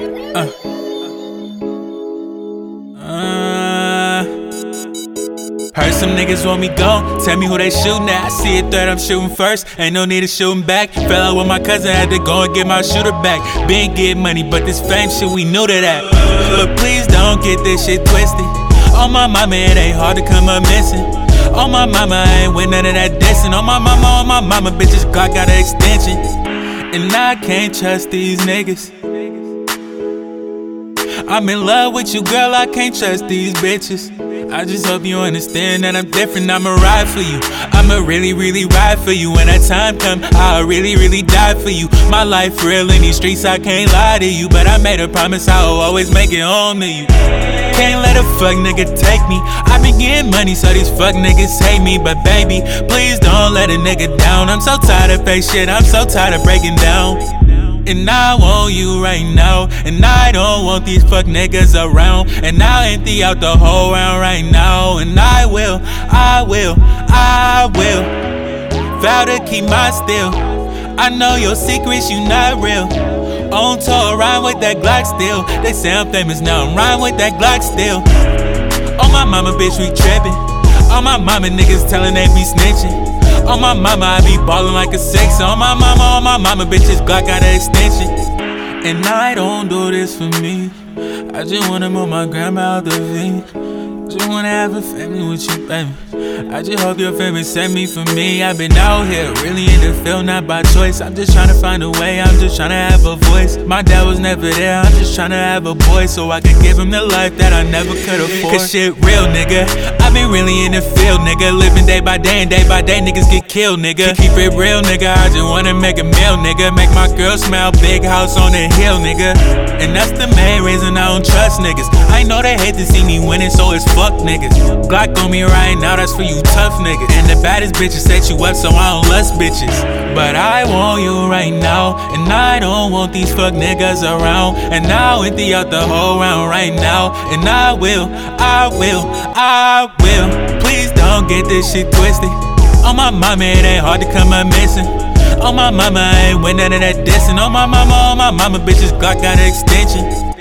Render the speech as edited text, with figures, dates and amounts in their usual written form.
Heard some niggas want me gone, tell me who they shootin' at. I see a threat, I'm shooting first, ain't no need to shooting back. Fell out with my cousin, had to go and get my shooter back. Been getting money, but this fame shit, we new to that. But please don't get this shit twisted. On my mama, it ain't hard to come up missing. On my mama, I ain't with none of that dissing. On my mama, bitches, Glock got an extension. And I can't trust these niggas. I'm in love with you, girl, I can't trust these bitches. I just hope you understand that I'm different, I'ma ride for you. I'ma really ride for you. When that time come, I'll really die for you. My life real in these streets, I can't lie to you. But I made a promise I'll always make it home to you. Can't let a fuck nigga take me. I been getting money so these fuck niggas hate me. But baby, please don't let a nigga down. I'm so tired of fake shit, I'm so tired of breaking down. And I want you right now, and I don't want these fuck niggas around. And I'll empty out the whole round right now. And I will vow to keep my still. I know your secrets, you not real. On tour, rhyme with that Glock still. They say I'm famous now, I'm rhyme with that Glock still. On my mama, bitch, we trippin'. On my mama, niggas tellin' they be snitchin'. On my mama, I be ballin' like a six. On my mama, bitches, Glock got an extension. And I don't do this for me. I just wanna move my grandma out the V. Just wanna have a family with you, baby. I just hope your favorite sent me for me. I've been out here, really in the field, not by choice. I'm just tryna find a way, I'm just tryna have a voice. My dad was never there, I'm just tryna have a boy, so I can give him the life that I never could afford. Cause shit real, nigga. I've been really in the field, nigga. Living day by day, and day by day, niggas get killed, nigga. Keep it real, nigga. I just wanna make a meal, nigga. Make my girl smile, big house on the hill, nigga. And that's the main reason I don't trust niggas. I know they hate to see me winning, so it's fuck niggas. Glock on me right now, that's for you tough niggas. And the baddest bitches set you up, so I don't lust bitches. But I want you right now, and I don't want these fuck niggas around. And I'll empty out the whole round right now. And I will. Please don't get this shit twisted. On my mama, it ain't hard to come up missing. On my mama, I ain't with none of that dissing. On my mama, bitches, Glock got an extension.